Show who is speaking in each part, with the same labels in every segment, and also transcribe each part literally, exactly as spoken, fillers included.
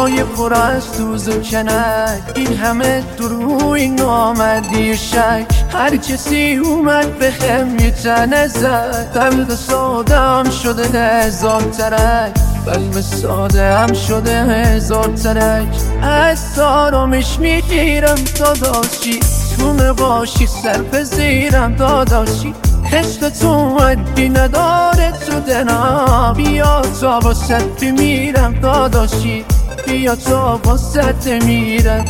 Speaker 1: دلای پر از دوز و کنک، این همه دروی نامردی شک. هر کسی اومد به هم یه تنه زد، قلب ساده هم شده هزار ترک، قلب ساده هم شده هزار ترک. از آرامش میگیرم داداشی، تو نباشی سر بزیرم داداشی. عشق تو حدی نداره تو دلم، بیا تا واسط بمیرم داداشی، بیا تا واسط بمیرم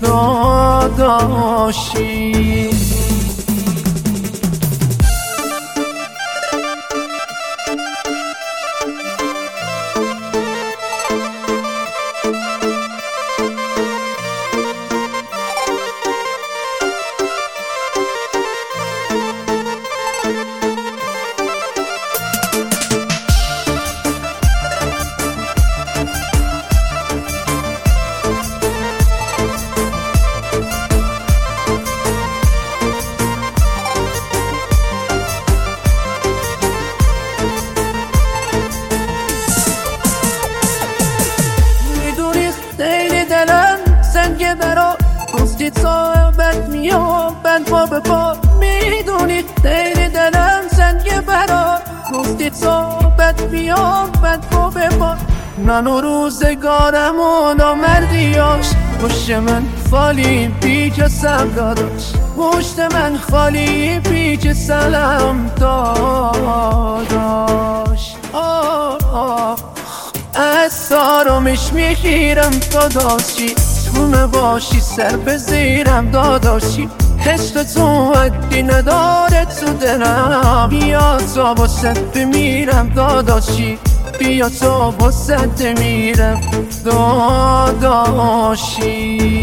Speaker 1: داداشی. سنگ برا گفتی صاحبت میام بند پا به پا، میدونی خیلی دلم سنگ برا گفتی صاحبت میام بند پا به پا. من و روزگارم و نامردیاش، پشت من خالی پیچ سم داداش، پشت من خالی پیچ سلام داداش. آه آه از آرامش میگیرم داداشی، تو نباشی سر بزیرم داداشی. عشق تو حدی نداره تو دلم، بیا تا واسط بمیرم داداشی، بیا تا واسط بمیرم داداشی.